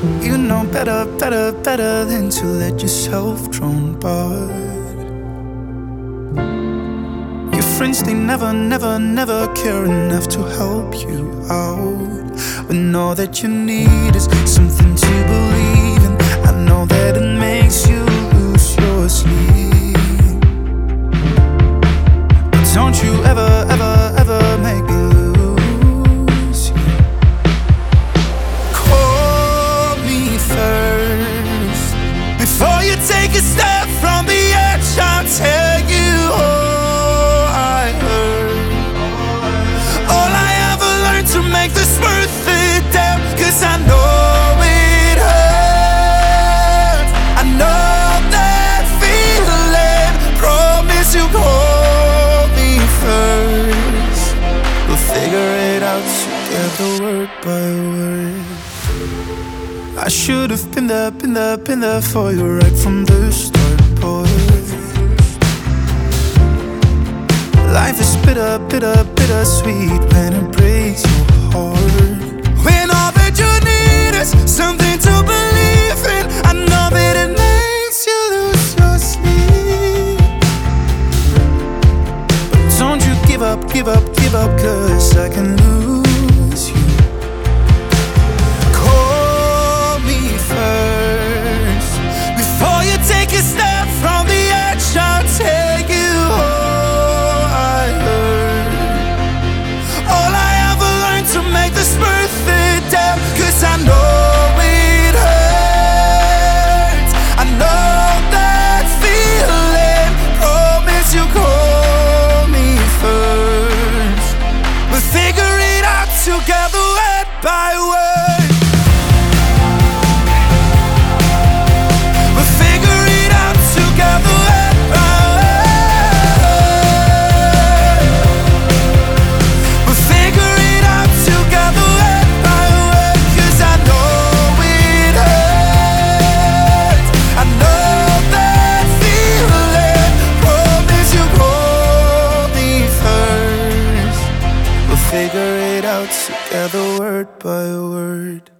You know better, better, better than to let yourself drown. But your friends, they never, never, never care enough to help you out. When all that you need is something to believe in. I know that it makes you lose your sleep, but don't you ever, ever, ever make me lose you. Call me first before you take a step from the edge. I'll tell you all I heard, all I ever learned to make this worth it. Damn, 'cause I know it hurts. I know that feeling. Promise you call me first. We'll figure it out together, word by word. I should have been there, been there, been there for you right from the start, boy. Life is bitter, bitter, bitter sweet when it breaks your heart. When all that you need is something to believe in. I know that it makes you lose your sleep, but don't you give up, give up, give up, 'cause I can lose you. Call me first before you take a step from the edge. I'll tell you all I heard, all I ever learned to make this worth it. Damn, 'cause I know it hurts. I know that feeling. Promise you call me first. We'll figure it out together, word by word. We'll figure it out together, word by word. We'll figure it out together, word by word. 'Cause I know it hurts. I know that feeling. Promise you call me first. We'll figure it out together, word by word.